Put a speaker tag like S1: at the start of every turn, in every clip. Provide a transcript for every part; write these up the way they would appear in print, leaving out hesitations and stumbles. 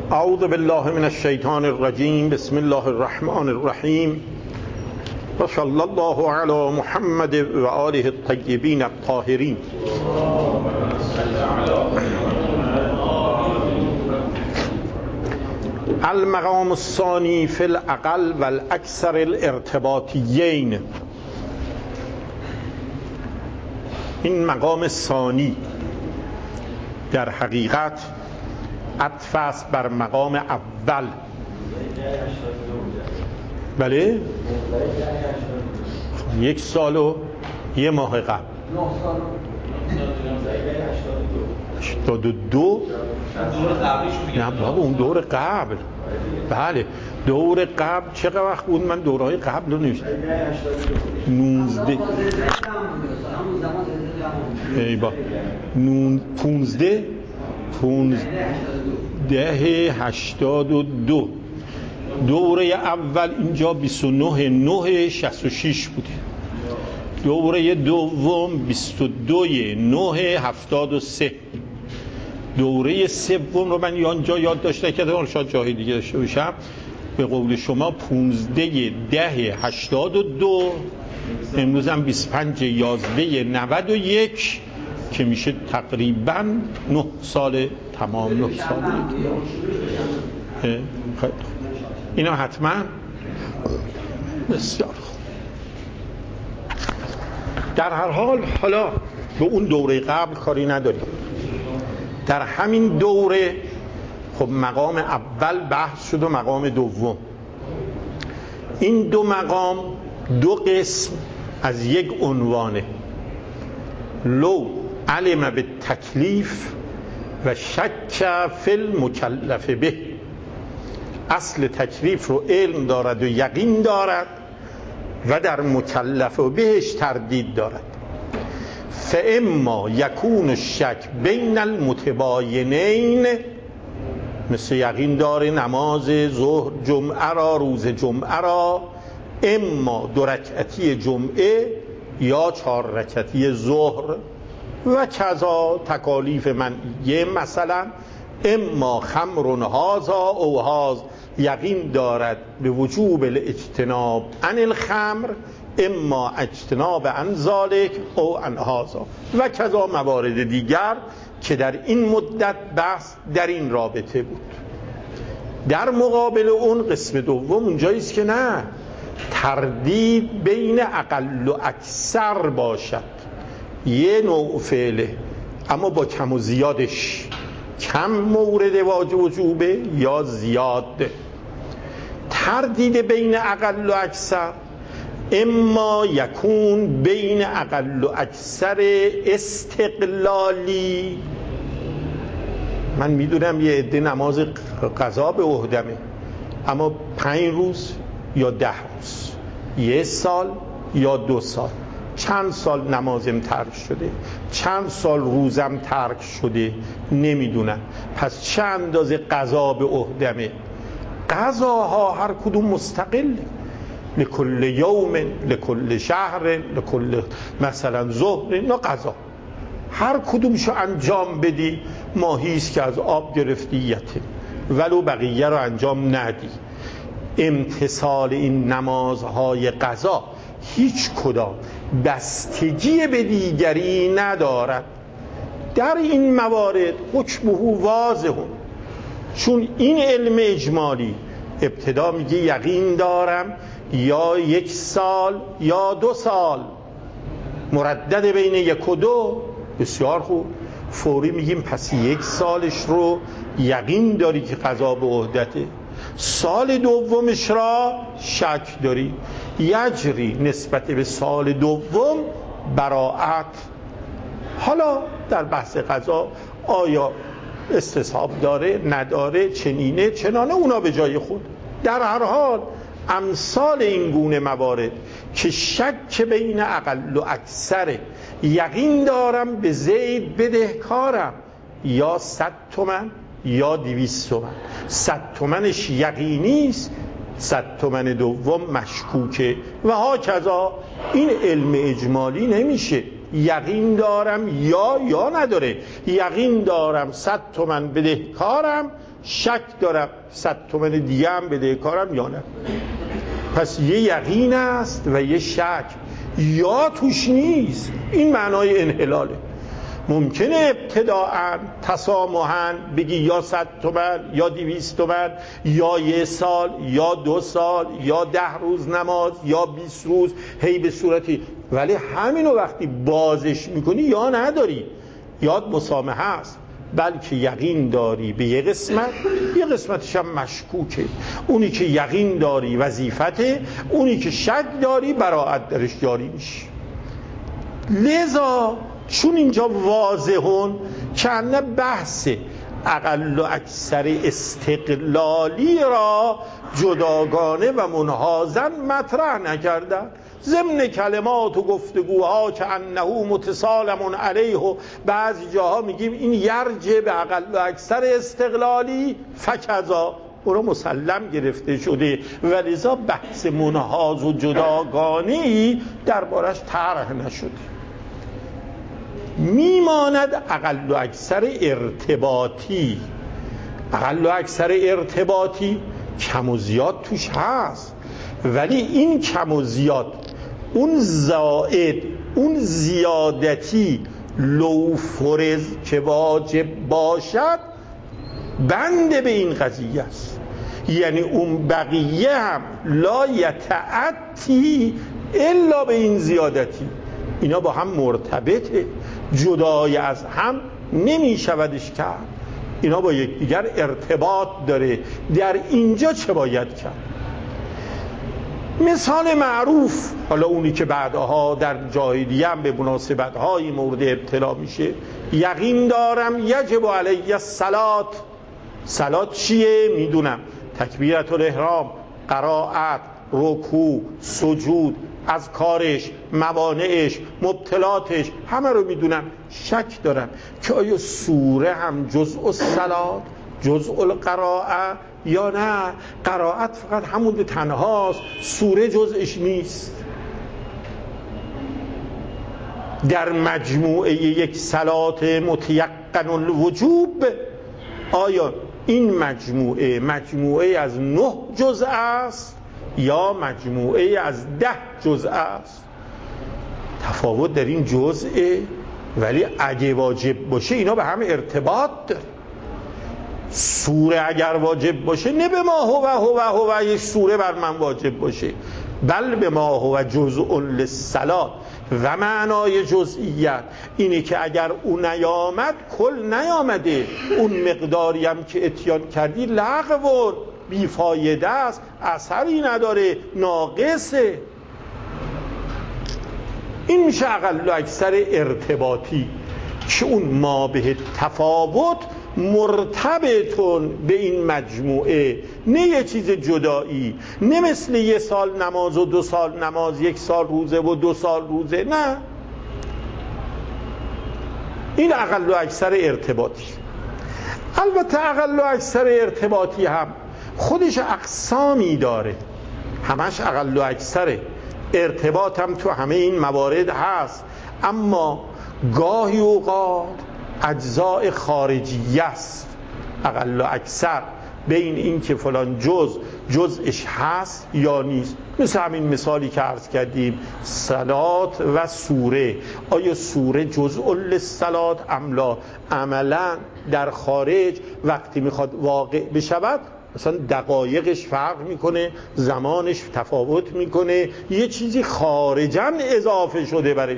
S1: اعوذ بالله من الشیطان الرجیم. بسم الله الرحمن الرحیم و صلی الله علی محمد و آله الطیبین الطاهرین. المقام الثانی فی الاقل و الاکثر الارتباطیین. این مقام ثانی در حقیقت عطف است بر مقام اول. بله، 1 سال و 1 ماه قبل 82. نه بابا، اون دور قبل. بله، دور قبل چقدر وقت بود؟ من دورهای قبل رو نوشتم. 19 ای با 15/82. دوره اول اینجا 29/9/66 بوده. دوره دوم 22/9/73. دوره سوم رو من آنجا یاد داشته که شاید جای دیگه داشته باشم. به قول شما 15/10/82. امروز هم 25/11/91 که میشه تقریبا 9 سال تمام. 9 سال اینا حتما بسیار خوب. در هر حال حالا به اون دوره قبل کاری نداریم. در همین دوره خب مقام اول بحث شد و مقام دوم. این دو مقام 2 قسم از یک عنوانه. لو علم به تکلیف و شک فی المکلف به. اصل تکلیف رو علم دارد و یقین دارد و در مکلف و بهش تردید دارد. فاما یکون الشک بین المتباینین، مثل یقین داره نماز ظهر جمعه را، روز جمعه را، اما 2 رکعتی جمعه یا 4 رکعتی ظهر و کذا تکالیف منعیه. مثلا اما خمر هذا او هذا، یقین دارد به وجوب الاجتناب عن الخمر، اما اجتناب عن ذلك او عن هذا و کذا موارد دیگر که در این مدت بحث در این رابطه بود. در مقابل اون قسم دوم اونجاییست که نه، تردید بین اقل و اکثر باشد. یه نوع فعله اما با کم و زیادش، کم مورد وجوبه یا زیاد. تردید بین اقل و اکثر اما یکون بین اقل و اکثر استقلالی. من میدونم یه عده نماز قضا به عهدمه، اما 5 روز یا 10 روز، 1 سال یا 2 سال، چند سال نمازم ترک شده، چند سال روزم ترک شده، نمیدونم. پس چه اندازه قضا به عهدمه؟ قضاها هر کدوم مستقل، لکل یوم، لکل شهر، لکل مثلا ظهر، نه قضا هر کدومشو انجام بدی ماهیست که از آب گرفتی یتیم، ولو بقیه رو انجام ندی. امتثال این نمازهای قضا هیچ کدام بستگی به دیگری ندارد. در این موارد حکمه واضح، چون این علم اجمالی ابتدا میگه یقین دارم یا 1 سال یا 2 سال، مردد بین 1 و 2. بسیار خوب، فوری میگیم پس 1 سالش رو یقین داری که قضا به عهدته، سال دومش را شک داری، یجری نسبت به سال دوم براءت. حالا در بحث قضا آیا استصحاب داره نداره، چنینه چنانه، اونا به جای خود. در هر حال امثال این گونه موارد که شک بین اقل و اکثر، یقین دارم به زید بدهکارم یا 100 تومن یا 200 تومن، 100 تومنش یقینیست، 100 تومن دوم مشکوکه و ها کذا. این علم اجمالی نمیشه، یقین دارم یا نداره. یقین دارم 100 تومن بدهکارم، شک دارم 100 تومن دیگه هم بدهکارم یا نه. پس یه یقین است و یه شک، یا توش نیست. این معنای انحلاله. ممکنه ابتداعاً تسامحاً بگی یا 100 تومن یا 200 تومن یا 1 سال یا 2 سال یا 10 روز نماز یا 20 روز، هی به صورتی، ولی همینو وقتی بازش میکنی یا نداری، یاد مسامحه است، بلکه یقین داری به یه قسمت، یه قسمتش هم مشکوکه. اونی که یقین داری وظیفته، اونی که شک داری براءت درش جاری میشه. لذا چون اینجا واضحون که بحث اقل و اکثر استقلالی را جداگانه و منحازن مطرح نکردن، ضمن کلمات و گفتگوها که انه متسالم علیه و بعضی جاها میگیم این یرجع به اقل و اکثر استقلالی فکذا، او را مسلم گرفته شده و لذا بحث منحاز و جداگانه‌ای دربارش طرح نشده. میماند اقل و اکثر ارتباطی. اقل و اکثر ارتباطی کم و زیاد توش هست، ولی این کم و زیاد، اون زائد، اون زیادتی لو فرض که واجب باشد بنده به این قضیه است. یعنی اون بقیه هم لا یتعتی الا به این زیادتی، اینا با هم مرتبطه، جدای از هم نمی شودش کرد، اینا با یکدیگر ارتباط داره. در اینجا چه باید کرد؟ مثال معروف، حالا اونی که بعدها در جای دیگه هم به مناسبت‌های مورد ابتلا میشه، یقین دارم یجب علی الصلاة. صلات چیه؟ میدونم تکبیرة الاحرام، قرائت، رکوع، سجود، اذکارش، موانعش، مبطلاتش، همه رو میدونم. شک دارم که آیا سوره هم جزء الصلات، جزء القراءه یا نه قرائت فقط همون تنهاست، سوره جزءش نیست. در مجموعه یک صلات متیقن الوجوب آیا این مجموعه از 9 جزء است یا مجموعه از 10 جزء است؟ تفاوت در این جزءه، ولی اگه واجب باشه اینا به هم ارتباط داره. سوره اگر واجب باشه نه به ما هو یک سوره بر من واجب باشه، بل به ما هو جزء للصلات. و معنای جزئیت اینه که اگر اون نیامد کل نیامده، اون مقداری هم که اتیان کردی لغو بیفایده است، اثری نداره، ناقصه. این میشه اقل و اکثر ارتباطی که اون ما به تفاوت مرتبطون به این مجموعه، نه یه چیز جدایی، نه مثل 1 سال نماز و 2 سال نماز، 1 سال روزه و 2 سال روزه، نه. این اقل و اکثر ارتباطی. البته اقل و اکثر ارتباطی هم خودش اقسامی داره، همش اقل و اکثره، ارتباط هم تو همه این موارد هست، اما گاهی اوقات اجزاء خارجی است اقل و اکثر بین این که فلان جزءش هست یا نیست. مثل همین مثالی که عرض کردیم صلات و سوره، آیا سوره جزء للصلات ام لا؟ عملا در خارج وقتی میخواد واقع بشود مثلا دقایقش فرق میکنه، زمانش تفاوت میکنه، یه چیزی خارجاً اضافه شده برش،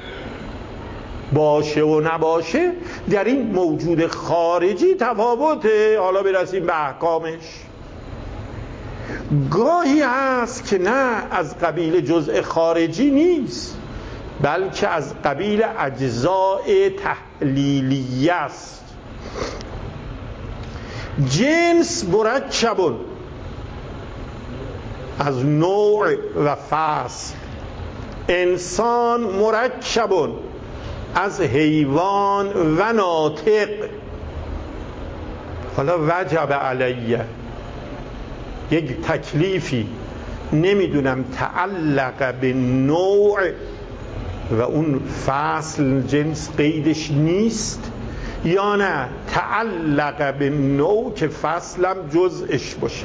S1: باشه و نباشه در این موجود خارجی تفاوته. حالا برسیم به احکامش. گاهی هست که نه از قبیل جزء خارجی نیست، بلکه از قبیل اجزاء تحلیلیه است. جنس مرکب از نوع و فصل، انسان مرکب از حیوان و ناطق. حالا وجب علیه یک تکلیفی، نمیدونم تعلق به نوع و اون فصل جنس قیدش نیست، یا نه تعلق به نوع که فصلم جزءش باشه.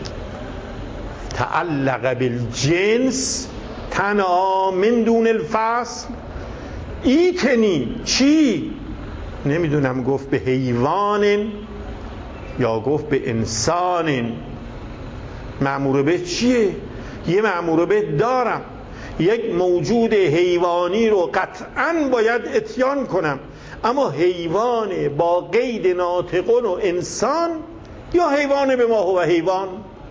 S1: تعلق بالجنس تنها من دون الفصل. ایتنی چی؟ نمیدونم گفت به حیوان یا گفت به انسان. مأمور به چیه؟ یه مأمور به دارم، یک موجود حیوانی رو قطعاً باید اتیان کنم، اما حیوان با قید ناطقون و انسان یا حیوان به ما هو حیوان.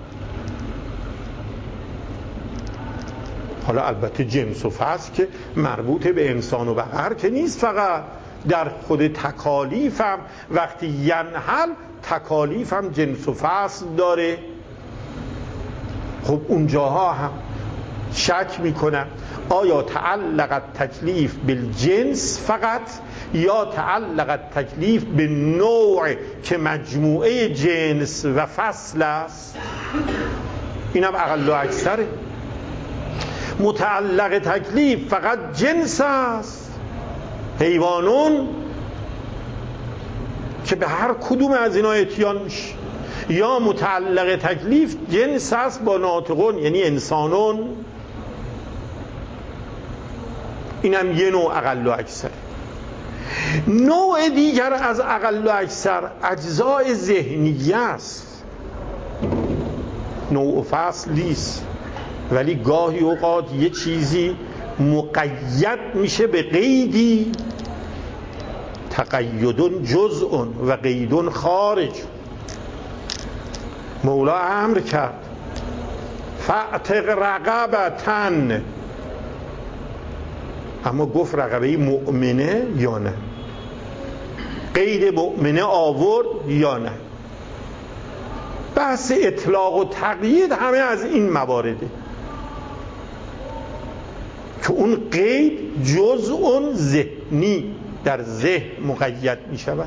S1: حالا البته جنس و فصل که مربوط به انسان و بقر که نیست، فقط در خود تکالیفم وقتی ینحل تکالیفم جنس و فصل داره. خب اونجاها هم شک میکنم آیا تعلق تکلیف بالجنس فقط یا تعلق تکلیف به نوع که مجموعه جنس و فصل است. اینم اقل و اکثره. متعلق تکلیف فقط جنس است، حیوانون که به هر کدوم از اینا اتیان میشه، یا متعلق تکلیف جنس است با ناطقون یعنی انسانون. اینم یه نوع اقل و اکثر. نوع دیگر از اقل و اکثر اجزای ذهنیه است. نوع و فصل نیست، ولی گاهی اوقات یه چیزی مقید میشه به قیدی. تقیدون جزء و قیدون خارج. مولا امر کرد فاعتق رقبتن، اما گفت رقبه مؤمنه یا نه؟ قید مؤمنه آورد یا نه؟ بحث اطلاق و تقیید همه از این موارده که اون قید جزء ذهنی در ذهن مقید می شود.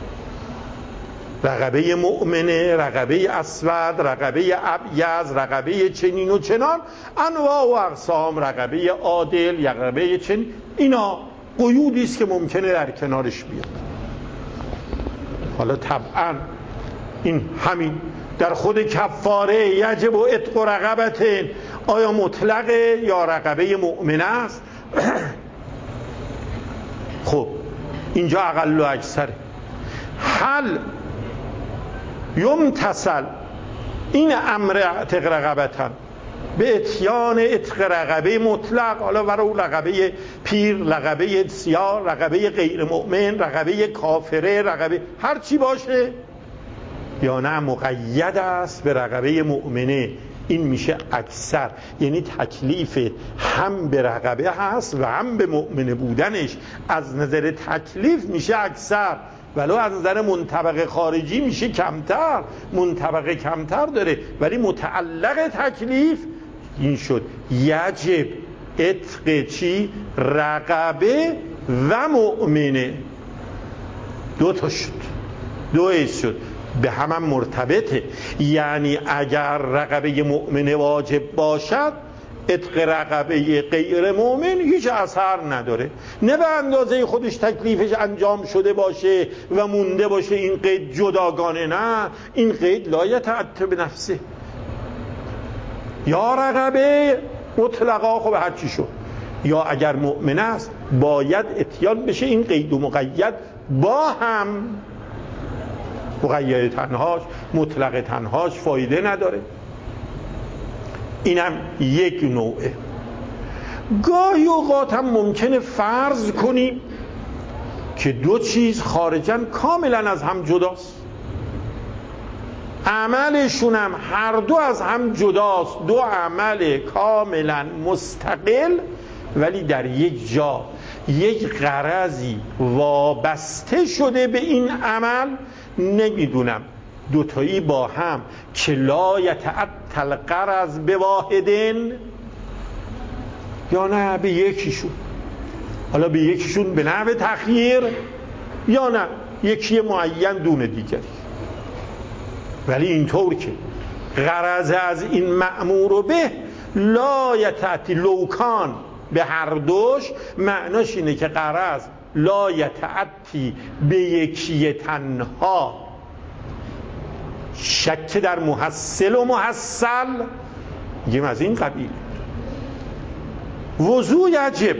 S1: رقبه مؤمنه، رقبه اسود، رقبه ابیض، رقبه چنین و چنان، انواع و اقسام، رقبه عادل، رقبه چنین، اینا قیودی است که ممکنه در کنارش بیاد. حالا طبعا این همین در خود کفاره یجب و عتق رقبتین، آیا مطلقه یا رقبه مؤمنه است؟ خب اینجا اقل و اکثره. حل یمتثل این امر عتق رقبتن به اتیان عتق رقبه مطلق، حالا ورو رقبه پیر، رقبه سیاه، رقبه غیر مؤمن، رقبه کافره، رقبه هر چی باشه، یا نه مقید است به رقبه مؤمنه. این میشه اکثر، یعنی تکلیف هم به رقبه هست و هم به مؤمنه بودنش از نظر تکلیف میشه اکثر، ولو از نظر منطبق خارجی میشه کمتر، منطبق کمتر داره، ولی متعلق تکلیف این شد یجب عتق چی؟ رقبه و مؤمنه. دو تا شد، دو شد، به هم مرتبطه. یعنی اگر رقبه مؤمنه واجب باشد، عتق رقبه غیر مؤمن هیچ اثر نداره، نه به اندازه خودش تکلیفش انجام شده باشه و مونده باشه این قید جداگانه، نه، این قید لا یتعتی بنفسه. یا رقبه مطلقا، خب هر چی شد، یا اگر مؤمن است باید اتیان بشه این قید و مقید با هم. مقید تنهاش، مطلق تنهاش فایده نداره. اینم یک نوعه. گاهی اوقات هم ممکنه فرض کنیم که دو چیز خارجاً کاملاً از هم جداست، عملشون هم هر دو از هم جداست، دو عمل کاملاً مستقل، ولی در یک جا یک غرضی وابسته شده به این عمل. نمیدونم دوتایی با هم که لا یتعطل غرض به واحدن، یا نه به یکیشون، حالا به یکیشون به نحو تخییر، یا نه یکی معین دون دیگری، ولی اینطور که غرض از این مأمور به لا یتعطل لوکان به هر دوش معناش اینه که غرض لا یتعطی به یکی تنها، شک در محصل و محصل میگیم از این قبیل. وضو یجب،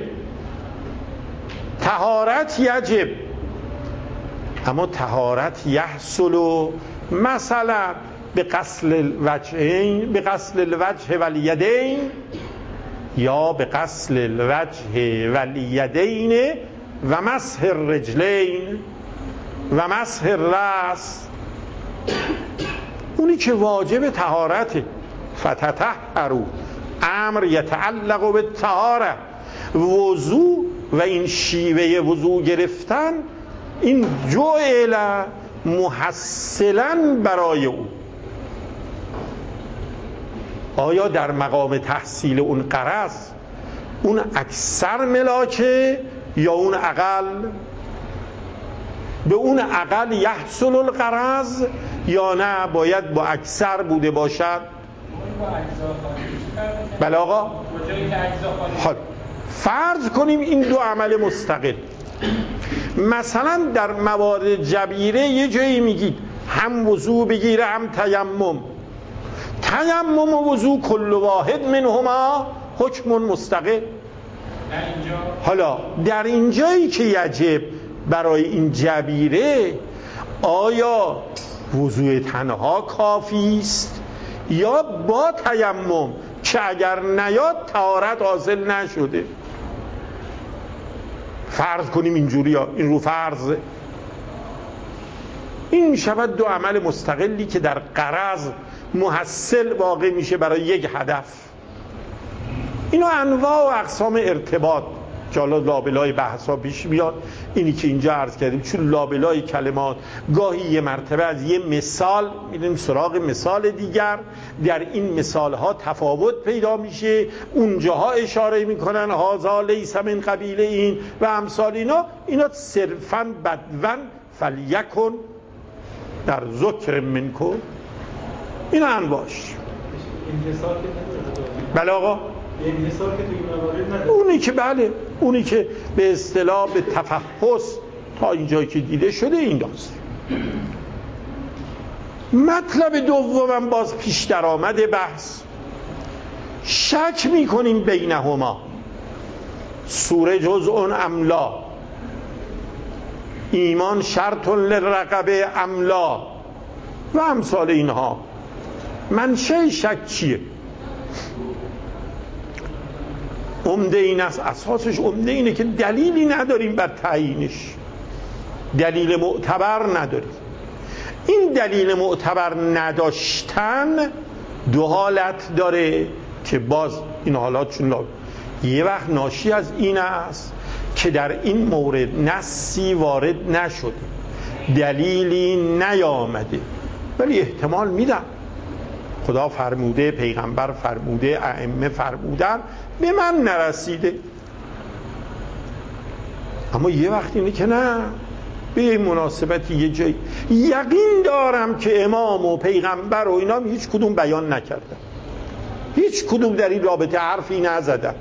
S1: طهارت یجب، اما طهارت یحصل مثلا به غسل الوجهین، به غسل الوجه والیدین، یا به غسل الوجه والیدین و مسح الرجلین و مسح الراس. اونی که واجب طهارته، فتطهروا، امر یتعلق به طهاره. وضو و این شیوه وضو گرفتن این جعل محصلا برای او. آیا در مقام تحصیل اون غرض اون اکثر ملاکه یا اون اقل؟ به اون اقل یحصل الغرض یا نه باید با اکثر بوده باشد؟ بله آقا. حال فرض کنیم این دو عمل مستقل، مثلا در موارد جبیره یه جایی میگید هم وضو بگیره هم تیمم، تیمم و وضو کل واحد منهما حکم مستقل. حالا در اینجایی که یجب برای این جبیره، آیا وضوء تنها کافی است یا با تیمم که اگر نیاد طهارت حاصل نشده؟ فرض کنیم اینجوری، این رو فرض، این میشود دو عمل مستقلی که در غرض محصل واقع میشه برای یک هدف. اینو انواع و اقسام ارتباط که حالا لابلای بحثا پیش میاد، اینی که اینجا عرض کردیم، چون لابلای کلمات گاهی یه مرتبه از یه مثال میریم سراغ مثال دیگر، در این مثال ها تفاوت پیدا میشه، اونجاها اشاره میکنن هذا لیس من قبیل این و امثال اینا صرفا بدون فلیکن در ذکر منکم، اینا انواش. بله آقا. اونی که بله، اونی که به اصطلاح به تفحص تا اینجایی که دیده شده این داست. مطلب دومم باز پیش در آمده بحث، شک میکنیم بینهما، سوره جزء ام لا، ایمان شرط للرقبه ام لا و امثال اینها. منشأ شک چیه؟ عمده این است، اساسش عمده اینه که دلیلی نداریم بر تعیینش، دلیل معتبر نداریم. این دلیل معتبر نداشتن دو حالت داره که باز این حالات چون یه وقت ناشی از این است که در این مورد نصی وارد نشده، دلیلی نیامده، ولی احتمال میدم خدا فرموده، پیغمبر فرموده، ائمه فرمودن، به من نرسیده. اما یه وقت اینه که نه، به مناسبتی یه جایی یقین دارم که امام و پیغمبر و اینا هیچ کدوم بیان نکردن، هیچ کدوم در این رابطه حرفی نزدن.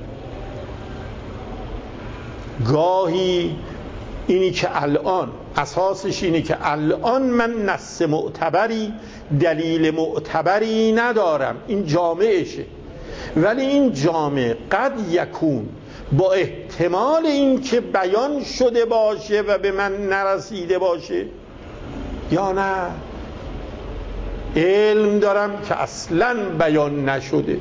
S1: گاهی اینی که الان اساسش اینه که الان من نص معتبری، دلیل معتبری ندارم، این جامعشه، ولی این جامع قد یکون با احتمال این که بیان شده باشه و به من نرسیده باشه، یا نه علم دارم که اصلا بیان نشده.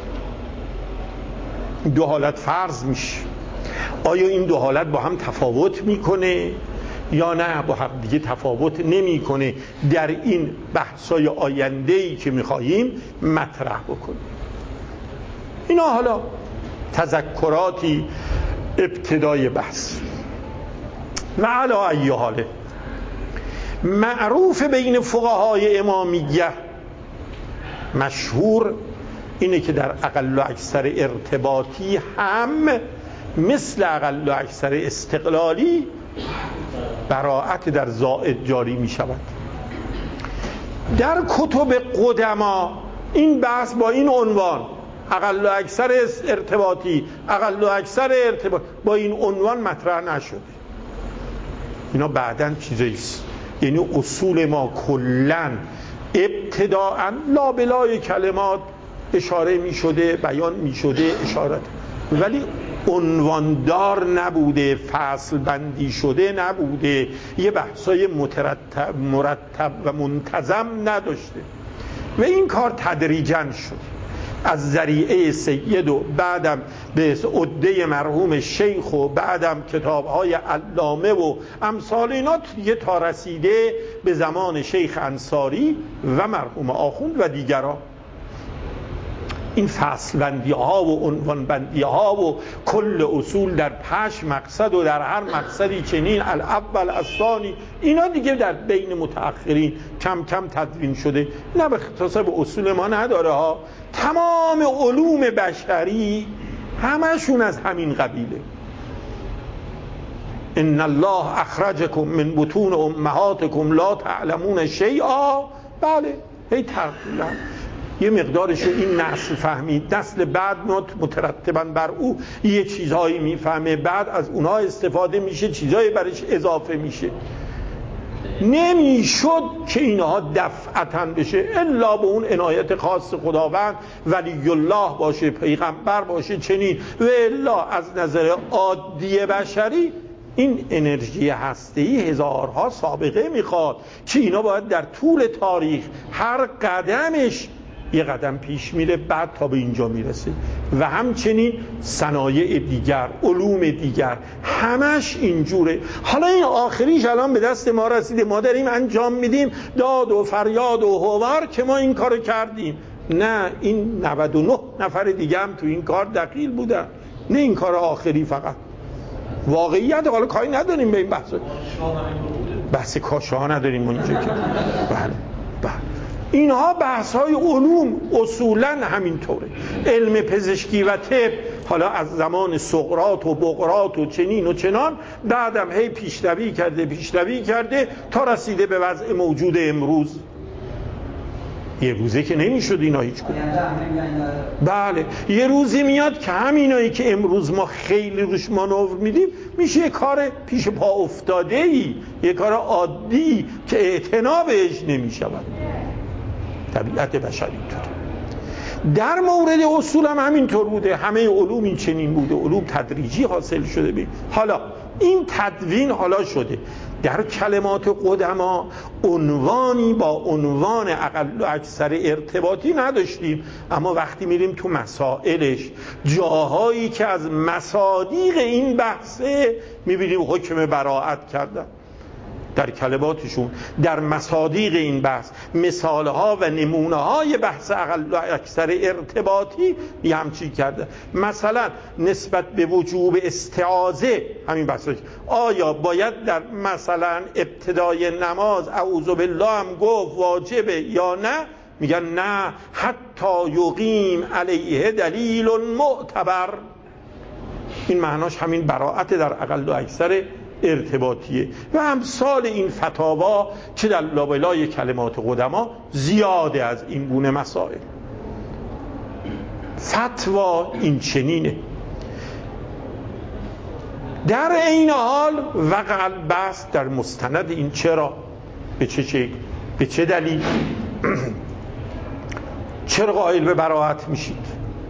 S1: دو حالت فرض میشه. آیا این دو حالت با هم تفاوت میکنه یا نه با هم دیگه تفاوت نمیکنه؟ در این بحثای آینده‌ای که میخواییم مطرح بکنیم. اینا حالا تذکراتی ابتدای بحث. و علی ای حاله معروف بین فقهای امامیه، مشهور اینه که در اقل و اکثر ارتباطی هم مثل اقل و اکثر استقلالی براءت در زائد جاری می شود. در کتب قدما این بحث با این عنوان اقل و اکثر ارتباطی، اقل و اکثر ارتباط با این عنوان مطرح نشده. اینا بعداً چیزاییست. یعنی اصول ما کلاً ابتداءً لابلای کلمات اشاره می شده، بیان می شده، اشارت، ولی عنواندار نبوده، فصل بندی شده نبوده، یه بحثای مرتب و منتظم نداشته و این کار تدریجاً شد از ذریعه سید و بعدم به عده مرحوم شیخ و بعدم کتاب‌های علامه و امثال اینا دیگه تا رسیده به زمان شیخ انصاری و مرحوم آخوند و دیگران. این فصل بندی ها و عنوان بندی ها و کل اصول در 5 مقصد و در هر مقصدی چنین الاول الثانی، اینا دیگه در بین متأخرین کم کم تدوین شده. نه به اختصاص به اصول ما نداره ها، تمام علوم بشری همشون از همین قبیله. ان الله اخرجکم من بطون امهاتکم لا تعلمون شیئا. بله، هی تقریبا یه مقدارش این نسل فهمید، نسل بعد مترتباً بر او یه چیزهایی میفهمه، بعد از اونها استفاده میشه، چیزهایی برش اضافه میشه. نمیشد که اینها دفعتاً بشه الا به اون عنایت خاص خداوند، ولی الله باشه، پیغمبر باشه، چنین و الا از نظر عادی بشری این انرژی هسته‌ای هزارها سابقه میخواد که اینا باید در طول تاریخ هر قدمش یه قدم پیش میره بعد تا به اینجا میرسه. و همچنین صنایع دیگر، علوم دیگر، همش اینجوره. حالا این آخریش الان به دست ما رسیده، ما داریم انجام میدیم، داد و فریاد و هوار که ما این کارو کردیم. نه، این 99 نفر دیگه هم تو این کار دخیل بودن، نه این کار آخری فقط. واقعیت حالا کاری نداریم به این بحث کاشا نداریم اونجا که بله. اینها بحث های علوم اصولا همینطوره. علم پزشکی و طب حالا از زمان سقراط و بقراط و چنین و چنان بعدم هی پیشروی کرده تا رسیده به وضع موجود امروز. یه روزه که نمیشد اینا هیچ کدوم. بله، یه روزی میاد که همینایی که امروز ما خیلی روش مانور میدیم میشه یه کار پیش پا افتاده‌ای، یه کار عادی که اعتنا بهش نمیشود. طبیعت بشری اینطوره. در مورد اصول هم همینطور بوده، همه علوم این چنین بوده، علوم تدریجی حاصل شده بید. حالا این تدوین حالا شده در کلمات قدما عنوانی با عنوان اقل و اکثر ارتباطی نداشتیم، اما وقتی میریم تو مسائلش جاهایی که از مصادیق این بحثه میبینیم حکم براءت کردن در کلماتشون، در مصادیق این بحث مثالها و نمونه‌های بحث اقل و اکثر ارتباطی یه همچی کرده. مثلا نسبت به وجوب استعاذه همین بحثش، آیا باید در مثلا ابتدای نماز اعوذ بالله هم گفت واجبه یا نه؟ میگن نه، حتی یقیم علیه دلیل معتبر. این معناش همین براءت در اقل و اکثر ارتباطیه و امثال این فتاوا که در لابلای کلمات قدما زیاده از این گونه مسائل. فتوا این چنینه. در این حال وقع البحث در مستند این چرا، به چه دلیل چرا قائل به براءت میشید؟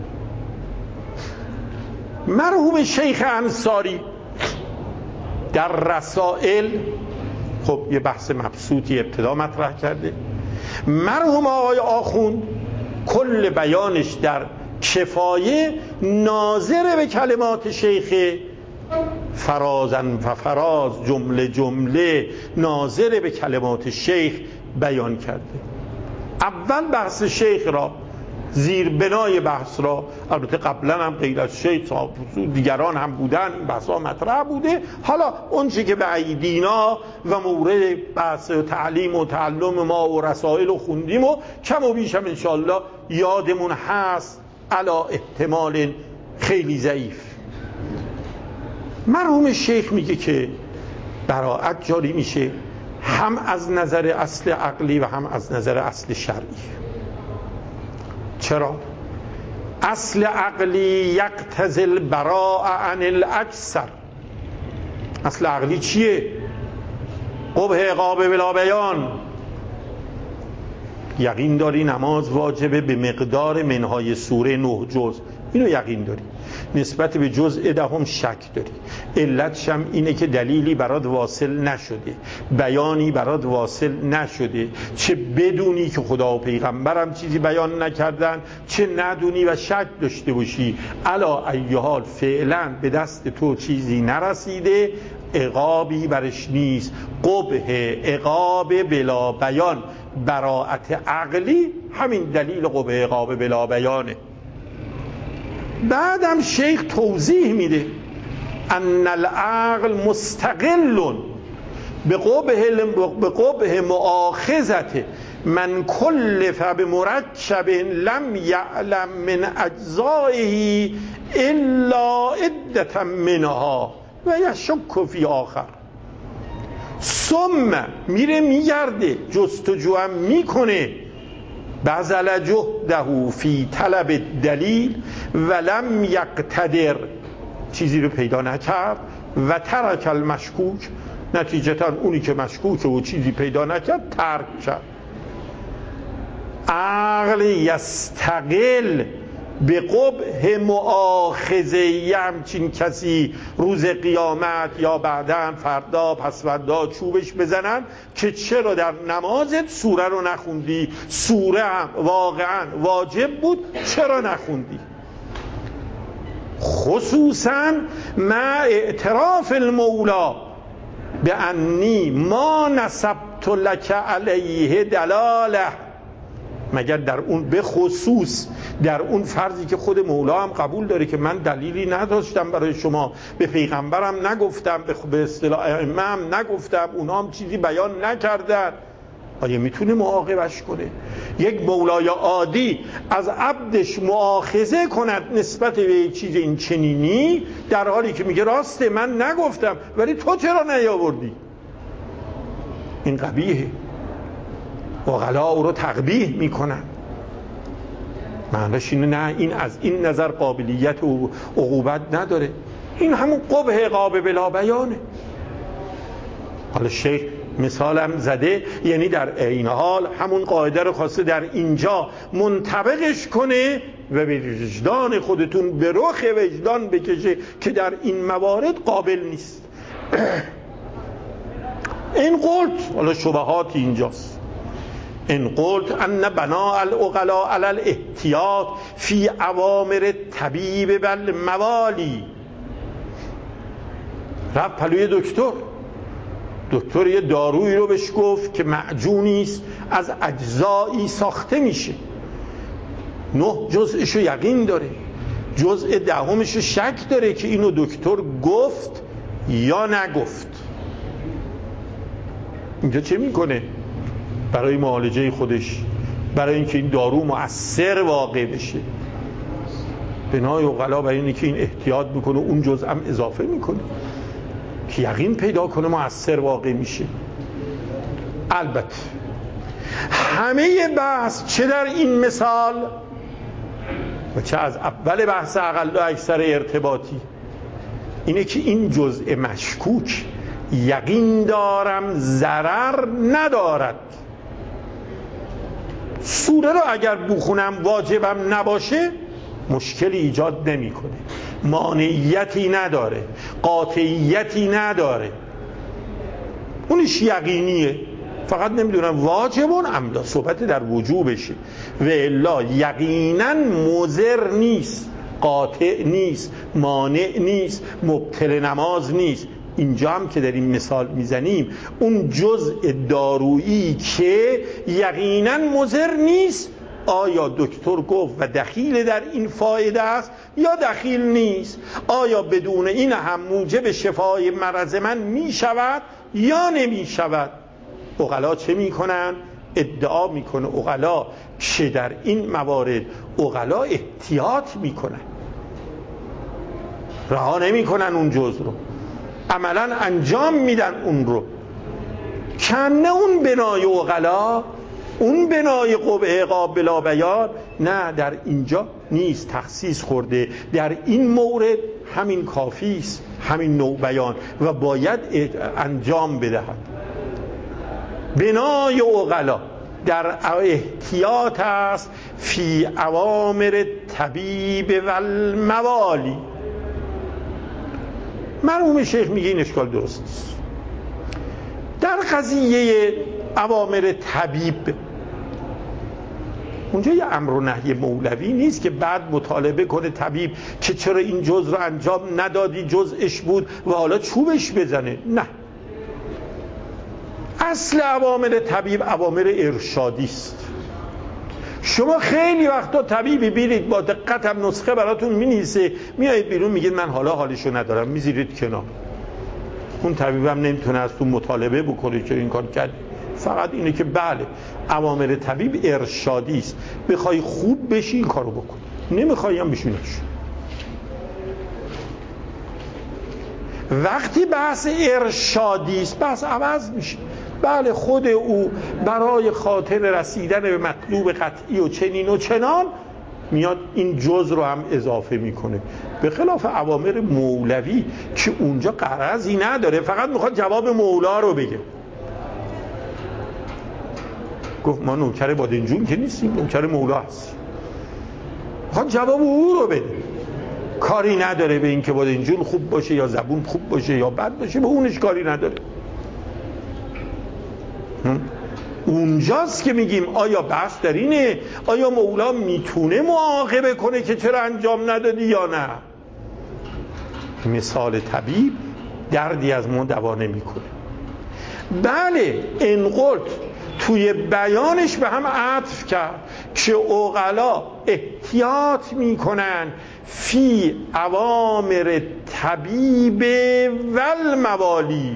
S1: مرحوم شیخ انصاری در رسائل خب یه بحث مبسوطی ابتدا مطرح کرده. مرحوم آقای آخوند کل بیانش در کفایه ناظر به کلمات شیخ، فرازن و فراز، جمله جمله ناظر به کلمات شیخ بیان کرده. اول بحث شیخ را، زیر بنای بحث را، البته قبلا هم غیر از شیخ دیگران هم بودن، این بحث ها مطرح بوده. حالا اون چی که به ایدینا و مورد بحث و تعلیم و تعلم ما و رسائل و خوندیم و کم و بیش هم انشاءالله یادمون هست علا احتمال خیلی ضعیف. مرحوم شیخ میگه که براءت جاری میشه هم از نظر اصل عقلی و هم از نظر اصل شرعی. چرا؟ اصل عقلی یقتضی البراء عن الاکثر. اصل عقلی چیه؟ قبح عقاب بلا بیان. یقین داری نماز واجبه به مقدار منهای سوره 9 جز، اینو یقین داری. نسبت به جزء دهم شک داری. علتش هم اینه که دلیلی برات واصل نشده، بیانی برات واصل نشده، چه بدونی که خدا و پیغمبرم چیزی بیان نکردن، چه ندونی و شک داشته باشی. علا ای حال فعلا به دست تو چیزی نرسیده، عقابی برش نیست. قبح عقاب بلا بیان، براءت عقلی همین دلیل قبح عقاب بلا بیانه. بعدم شیخ توضیح میده ان العقل مستقل به قبح مؤاخذت من کلف بمرکب لم یعلم من اجزائه الا عدة منها و یشک فی آخر. ثم میره میگرده جستجوام میکنه، بذل جهده فی طلب دلیل ولم یقتدر، چیزی رو پیدا نکرد، و ترک المشکوک، نتیجتا اونی که مشکوکه و چیزی پیدا نکرد ترک کرد. عقل یستقل به قبح مؤاخذه. همچین کسی روز قیامت یا بعداً فردا پس فردا چوبش بزنن که چرا در نمازت سوره رو نخوندی، سوره هم واقعاً واجب بود چرا نخوندی. خصوصاً مع اعتراف المولا به انی ما نسبت لک علیه دلاله، مگر در اون به خصوص در اون فرضی که خود مولا هم قبول داره که من دلیلی نداشتم برای شما، به پیغمبرم نگفتم، به اصطلاح ائمه هم نگفتم، اونا هم چیزی بیان نکردن. آیا میتونه معاقبش کنه؟ یک مولای عادی از عبدش مؤاخذه کند نسبت به یک چیز این چنینی، در حالی که میگه راسته من نگفتم ولی تو چرا نیاوردی؟ این قبیحه. عقلا او رو تقبیح میکنن. معنیش اینه نه، این از این نظر قابلیت و عقوبت نداره. این همون قبح عقاب بلا بیانه. حالا شیخ مثالم زده، یعنی در عین حال همون قاعده رو خواسته در اینجا منطبقش کنه و به وجدان خودتون به رخ وجدان بکشه که در این موارد قابل نیست. این قلت، حالا شبهات اینجاست، این قلت ان بناء العقلاء علی الاحتیاط فی اوامر الطبیب والموالی. رفت پلوی دکتر یه دارویی رو بهش گفت که معجونی است از اجزایی ساخته میشه، 9 جزءشو یقین داره، جزء دهمشو شک داره که اینو دکتر گفت یا نگفت. اینجا چه میکنه برای معالجه خودش؟ برای اینکه این دارو مؤثر واقع بشه، بنای عقلا برای اینکه این احتیاط بکنه اون جزء هم اضافه میکنه که یقین پیدا کنه مؤثر واقع میشه. البته همه بحث چه در این مثال و چه از اول بحث اقل و اکثر ارتباطی اینه که این جزء مشکوک یقین دارم ضرر ندارد. سوره رو اگر بخونم واجبم نباشه مشکلی ایجاد نمیکنه، مانعیتی نداره، قاطعیتی نداره، اونش یقینیه. فقط نمیدونم واجبون املا صحبت در وجوبشه و الا یقینا مضر نیست، قاطع نیست، مانع نیست، مبطل نماز نیست. اینجا هم که در این مثال میزنیم اون جزء دارویی که یقینا مضر نیست، آیا دکتر گفت و دخیل در این فایده است یا دخیل نیست؟ آیا بدون این هم موجب شفای مرض من می شود یا نمی شود؟ عقلا چه می کنن؟ ادعا می کنه عقلا که در این موارد عقلا احتیاط می کنن، رها نمی کنن اون جزء رو، عملا انجام میدن اون رو. کنه اون بنای عقلا اون بنای قبح عقاب بلا بیان نه، در اینجا نیست، تخصیص خورده. در این مورد همین کافی است، همین نوع بیان و باید انجام بدهد. بنای عقلا در احتیاط است فی اوامر طبیب و الموالی. مرحوم شیخ میگه این اشکال درست است. در قضیه اوامر طبیب اونجا یه امر و نهی مولوی نیست که بعد مطالبه کنه طبیب که چرا این جزء رو انجام ندادی، جزءش بود و حالا چوبش بزنه. نه، اصل اوامر طبیب اوامر ارشادی است. شما خیلی وقتا طبیبی بیرید با دقت هم نسخه براتون مینویسه، میایید بیرون میگید من حالا حالشو ندارم، میذارید کنار. اون طبیبم نمیتونه از تو مطالبه بکنه که این کار کرد. فقط اینه که بله اوامر طبیب ارشادی است، بخوای خوب بشی این کارو بکن، نمیخوای هم بشونش. وقتی بحث ارشادی است بحث عوض میشه. بله خود او برای خاطر رسیدن به مطلوب قطعی و چنین و چنان میاد این جزء رو هم اضافه میکنه، به خلاف اوامر مولوی که اونجا غرضی نداره، فقط میخواد جواب مولا رو بگه. گفت ما نوکر بادنجون که نیستیم، نوکر مولا هستیم، میخواد جواب او رو بده، کاری نداره به این که بادنجون خوب باشه یا زبون خوب باشه یا بد باشه، به اونش کاری نداره. اونجاست که میگیم آیا بحث در اینه آیا مولا میتونه معاقبه کنه که چرا انجام ندادی یا نه. مثال طبیب دردی از ما دوا نمیکنه. بله انقلت توی بیانش به هم عطف کرد که عقلا احتیاط میکنن فی اوامر طبیب و الموالی.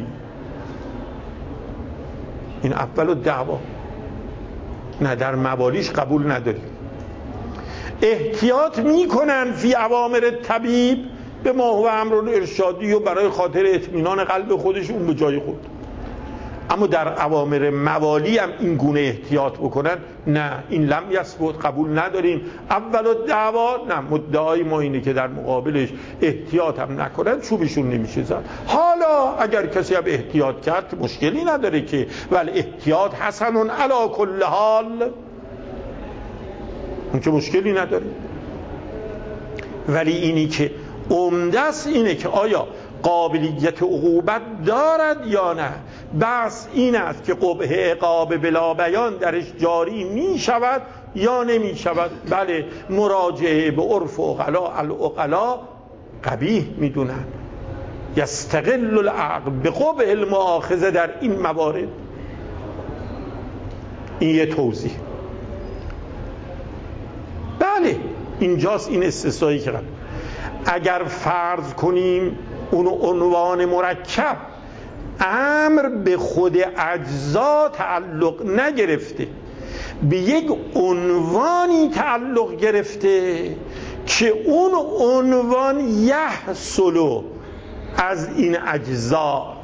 S1: این اول دعوا نه، در موالیش قبول نداریم. احتیاط میکنن فی اوامر طبیب به ما و امر ارشادی و برای خاطر اطمینان قلب خودش اون به جای خود، اما در اوامر موالی هم این گونه احتیاط بکنن نه، این لم یثبت، قبول نداریم. اول دعوا نه، مدعای ما اینه که در مقابلش احتیاط هم نکنن چوبشون نمیشه زد. حالا اگر کسی هم احتیاط کرد مشکلی نداره که ولی احتیاط حسن علی کل حال، اون که مشکلی نداره. ولی اینی که عمده است اینه که آیا قابلیت عقوبت دارد یا نه. بس این است که قبح عقاب بلا بیان درش جاری می شود یا نمی شود. بله مراجعه به عرف عقلا، العقلا قبیح می دونن، یستقل العقل به قبح المؤاخذه در این موارد. این یه توضیح. بله اینجاست این استثنایی که اگر فرض کنیم اون عنوان مرکب امر به خود اجزا تعلق نگرفته، به یک عنوانی تعلق گرفته که اون عنوان یحصل از این اجزا،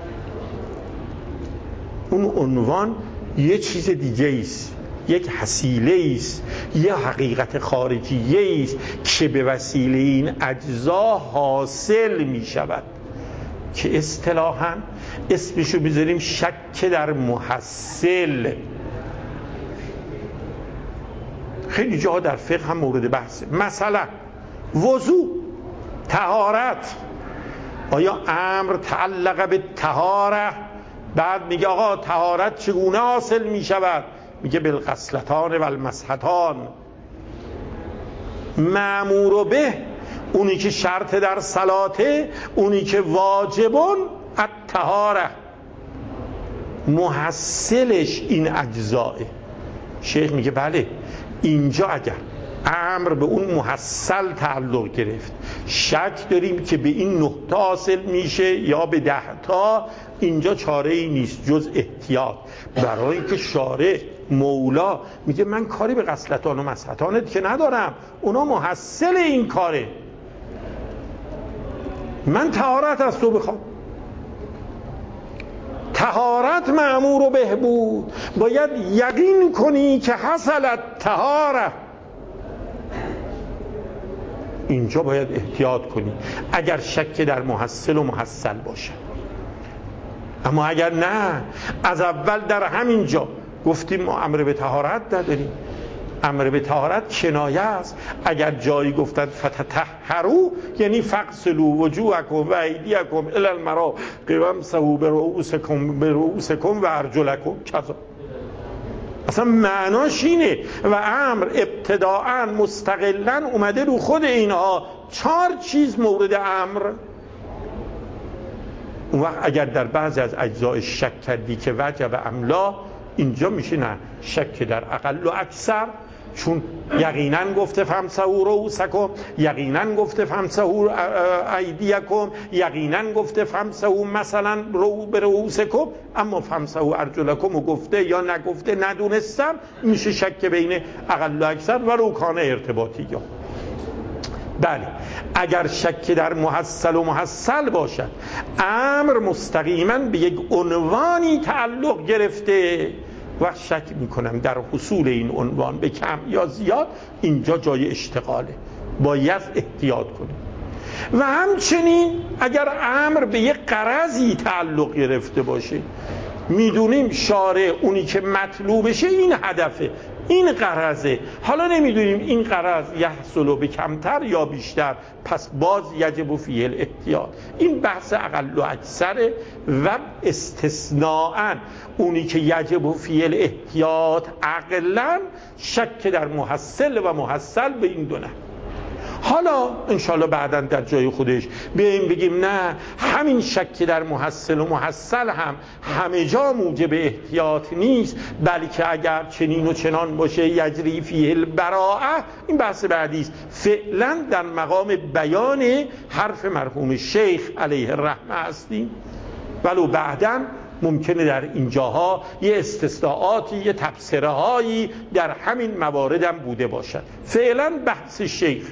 S1: اون عنوان یه چیز دیگه است، یک حصیله است، یه حقیقت خارجیه است که به وسیله این اجزا حاصل می شود که اصطلاحاً اسمشو بذاریم شک در محصل. خیلی جاها در فقه هم مورد بحثه. مثلا وضو، طهارت، آیا امر تعلق به طهاره؟ بعد میگه آقا طهارت چگونه حاصل می شود؟ میگه بالغسلتان و المسحتان. مأمور به، اونی که شرط در صلاته، اونی که واجبون الطهاره، محصلش این اجزاه. شیخ میگه بله اینجا اگر امر به اون محصل تعلق گرفت، شک داریم که به این 9 تا حاصل میشه یا به 10 تا، اینجا چاره ای نیست جز احتیاط. برای اینکه شارع مولا میگه من کاری به غسلتان و مسحتانت که ندارم، اونا محصل این کاره، من طهارت از تو بخوام. طهارت مأمور و بهبود، باید یقین کنی که حصلت طهاره. اینجا باید احتیاط کنی اگر شک در محصل و محصل باشه. اما اگر نه، از اول در همین جا گفتیم ما امر به طهارت نداریم. امر به طهارت کنایه است. اگر جایی گفتن فتطهروا یعنی فغسلوا وجوهکم و ایدیکم الی المرافق وامسحوا برؤوسکم و ارجلکم کذا. اصلا معناش اینه و امر ابتداءً مستقلاً اومده رو خود اینها 4 چیز مورد امر. اون وقت اگر در بعضی از اجزاء شک کردی که وجب املا، اینجا میشه نه شک در اقل و اکثر، چون یقینا گفته فامسحوا رؤوسکم، یقینا گفته فامسحوا ایدیکم، یقینا گفته فامسحوا مثلا برؤوسکم، اما فامسحوا ارجلکم و گفته یا نگفته ندونستم، میشه شک بین اقل و اکثر و رکانه ارتباطی. یا بله اگر شک در محصل و محصل باشد، امر مستقیما به یک عنوانی تعلق گرفته و شک میکنم در حصول این عنوان به کم یا زیاد، اینجا جای اشتغاله، باید احتیاط کنیم. و همچنین اگر امر به یک غرضی تعلق گرفته باشه، میدونیم شارع اونی که مطلوبشه این هدفه، این غرضه، حالا نمیدونیم این غرض یحصل به کمتر یا بیشتر، پس باز یجب فیه الاحتیاط. این بحث اقل و اکثره و استثناءً اونی که یجب فیه الاحتیاط عقلاً شک در محصل و محصل به این دو نه. حالا انشالله بعداً در جای خودش بیاییم بگیم نه همین شک در محصل و محصل هم همه جا موجب احتیاط نیست، بلکه اگر چنین و چنان باشه یجری فیه البراءه. این بحث بعدی است. فعلا در مقام بیان حرف مرحوم شیخ علیه الرحمه هستیم، ولو بعداً ممکنه در اینجاها یه استثناءاتی، یه تبصره هایی در همین مواردم بوده باشد. فعلا بحث شیخ.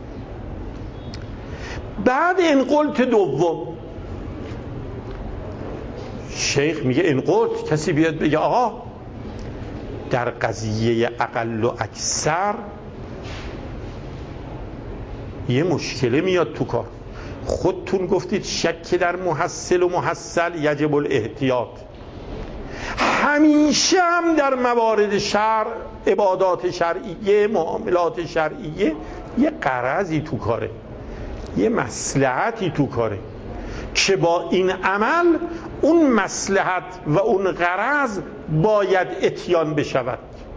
S1: بعد این قلت دوم، شیخ میگه این قلت، کسی بیاد بگه آقا در قضیه اقل و اکثر یه مشکله میاد تو کار. خودتون گفتید شک در محصل و محصل یجب الاحتیاط. همیشه هم در موارد شرع، عبادات شرعیه، معاملات شرعیه، یه غرضی تو کاره، یه مصلحتی تو کاره که با این عمل اون مصلحت و اون غرض باید اتیان بشود.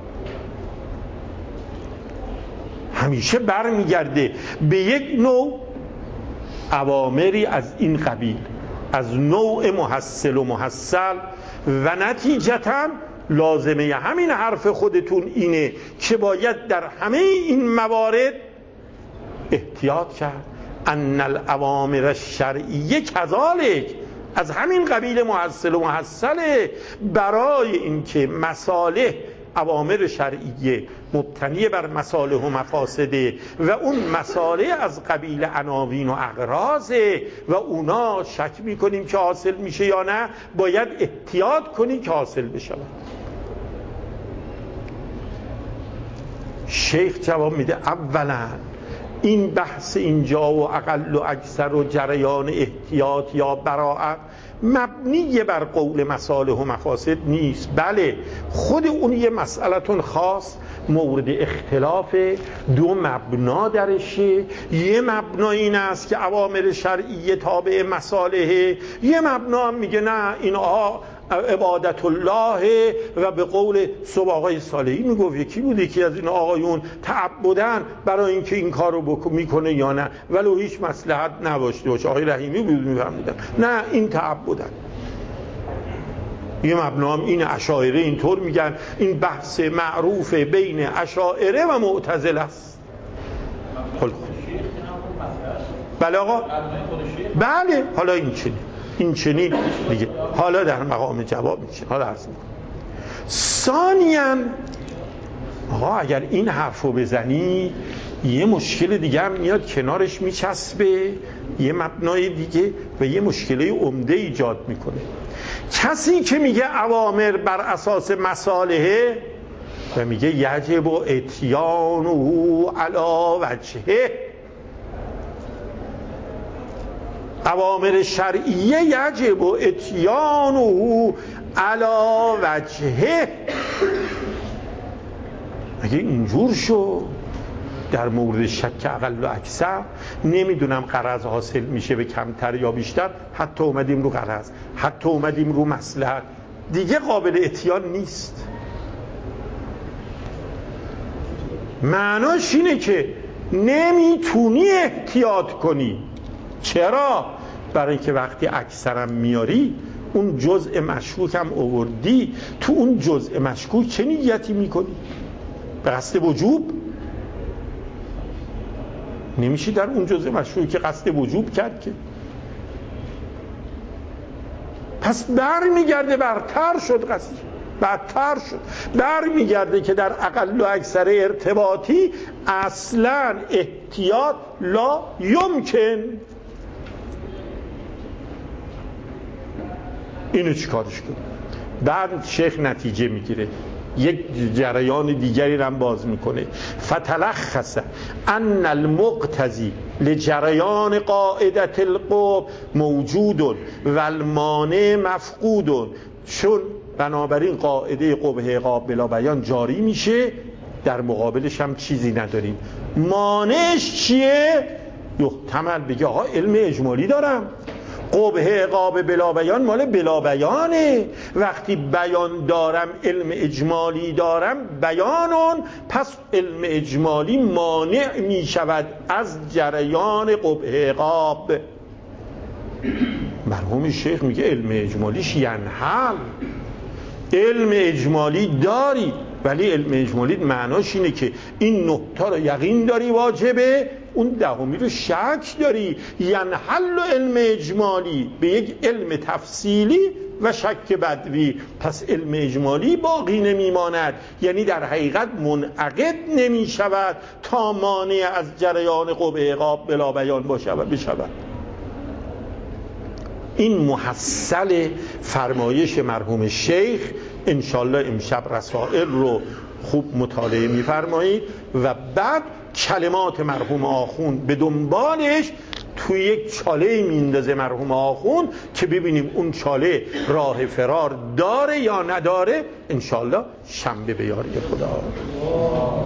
S1: همیشه برمیگرده به یک نوع اوامری از این قبیل، از نوع محصل و محصل، و نتیجتاً لازمه همین حرف خودتون اینه که باید در همه این موارد احتیاط کرد. ان الاوامر الشرعیه کذالک، از همین قبیل محصل و محصله، برای اینکه مصالح اوامر شرعیه مبتنی بر مصالح و مفاسده و اون مصالح از قبیل عناوین و اغراضه و اونا شک میکنیم که حاصل میشه یا نه، باید احتیاط کنیم که حاصل بشه. شیخ جواب میده اولا این بحث اینجا و اقل و اکثر و جریان احتیاط یا براعت مبنی بر قول مصالح و مفاسد نیست. بله خود اون یه مسئلتون خاص مورد اختلاف، دو مبنا درشه. یه مبنا این است که اوامر شرعیه تابع مصالحه، یه مبنا هم میگه نه اینها عبادت الله و به قول صبح آقای صالحی میگفت یکی بود یکی از این آقایون تعبدن برای اینکه این کار رو میکنه یا نه ولو هیچ مصلحت نباشته باشه. آقای رحیمی بود میفهمیدن نه این تعبدن. یه مبنا هم این اشاعره اینطور میگن. این بحث معروف بین اشاعره و معتزله است. بله آقا بله. حالا این چنین دیگه حالا در مقام جواب میشه. حالا عرض میکنم ثانیاً آقا اگر این حرف رو بزنی یه مشکل دیگه هم میاد کنارش میچسبه، یه مبنای دیگه، و یه مشکل عمده ایجاد میکنه. کسی که میگه اوامر بر اساس مصالحه و میگه یجب اتیانه علی وجهه، اوامر شرعیه یجب اتیانه علی وجهه، اگه اینجور شو در مورد شک اقل و اکثر، نمیدونم غرض حاصل میشه به کمتر یا بیشتر، حتی اومدیم رو غرض، حتی اومدیم رو مصلحت، دیگه قابل اتیان نیست. معناش اینه که نمیتونی احتیاط کنی. چرا؟ برای اینکه وقتی اکثرم میاری اون جزء مشکوک هم آوردی، تو اون جزء مشکوک چه نیتی میکنی؟ به قصد وجوب؟ نمیشه در اون جزء مشکوک که قصد وجوب کرد که. پس برمیگرده برتر شد قصد، بدتر شد، برمیگرده که در اقل و اکثر ارتباطی اصلا احتیاط لا یمکن. اینو چی کارش کنه؟ بعد شیخ نتیجه میگیره، یک جریان دیگری هم باز میکنه. فتلخص ان المقتضی لجریان قاعدة القبح موجود و المانع مفقود، چون بنابراین قاعده قبح عقاب بلا بیان جاری میشه، در مقابلش هم چیزی نداریم. مانعش چیه؟ یحتمل بگه آقا علم اجمالی دارم، قبح عقاب بلا بیان مال بلا بیانه، وقتی بیان دارم علم اجمالی دارم بیانون، پس علم اجمالی مانع می شود از جریان قبح عقاب. مرحوم شیخ میگه علم اجمالیش ینحل، علم اجمالی داری ولی علم اجمالی معناش اینه که این نکته رو یقین داری واجبه، اون دهمی رو شک داری. ینحل علم اجمالی به یک علم تفصیلی و شک بدوی، پس علم اجمالی باقی نمیماند، یعنی در حقیقت منعقد نمی شود تا مانع از جریان قبح عقاب بلا بیان باشه و بشود. این محصل فرمایش مرحوم شیخ. انشالله امشب رسائل رو خوب مطالعه می‌فرمایید و بعد کلمات مرحوم آخوند به دنبالش توی یک چاله میندازه مرحوم آخوند که ببینیم اون چاله راه فرار داره یا نداره. انشالله شنبه به یاری خدا.